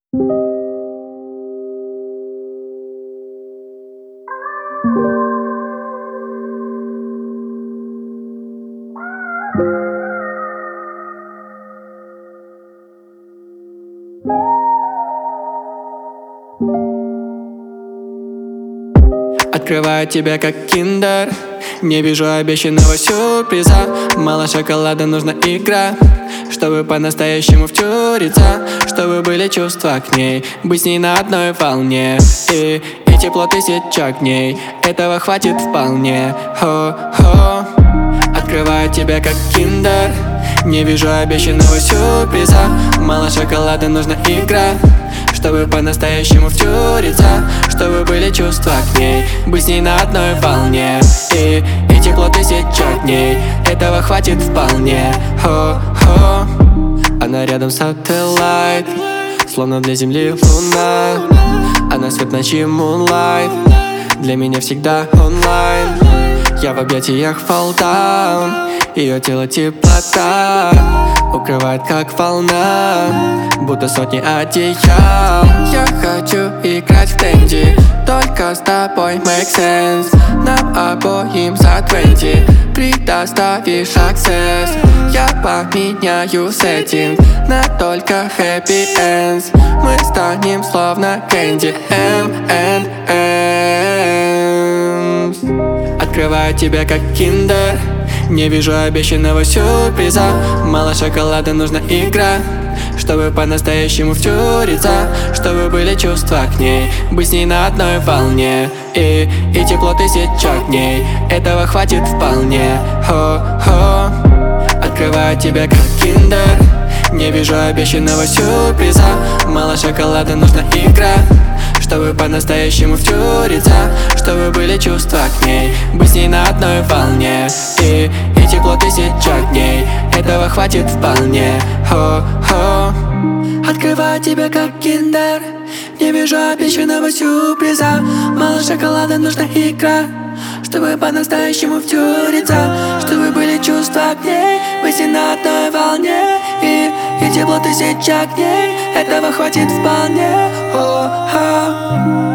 Открываю тебя как киндер, не вижу обещанного сюрприза. Мало шоколада, нужна игра, чтобы по-настоящему втюриться, чтобы были чувства к ней, быть с ней на одной волне. И тепло тысяч огней, этого хватит вполне. Хо-хо. Открываю тебя как киндер, не вижу обещанного сюрприза. Мало шоколада, нужна игра, чтобы по-настоящему втюриться, чтобы были чувства к ней, быть с ней на одной волне. И тепло тысяч огней, этого хватит вполне. Хо-хо. Она рядом сателлайт, словно для земли луна. Она свет ночи moonlight, для меня всегда онлайн. Я в объятиях fall down, ее тело теплота укрывает как волна, будто сотни одеял. Я хочу играть в Тенди, только с тобой make sense. Нам обоим за 20, предоставишь аксесс. Я поменяю сеттинг на только happy ends. Мы станем словно Candy M&M's. Открываю тебя как киндер, не вижу обещанного сюрприза. Мало шоколада, нужна игра, чтобы по-настоящему втюриться, чтобы были чувства к ней, быть с ней на одной волне. И тепло тысяч огней, этого хватит вполне. Хо-хо. Открываю тебя как киндер, не вижу обещанного сюрприза. Мало шоколада, нужна игра, чтобы по-настоящему втюриться, чтобы были чувства к ней, быть с ней на одной волне. И тепло тысяч огней, этого хватит вполне. Хо-хо. Открываю тебя как киндер, не вижу обещанного сюрприза. Мало шоколада, нужна игра, чтобы по-настоящему втюриться, чтобы были чувства к ней, быть с ней на одной волне. И тепло тысяч огней, этого хватит вполне. О-о.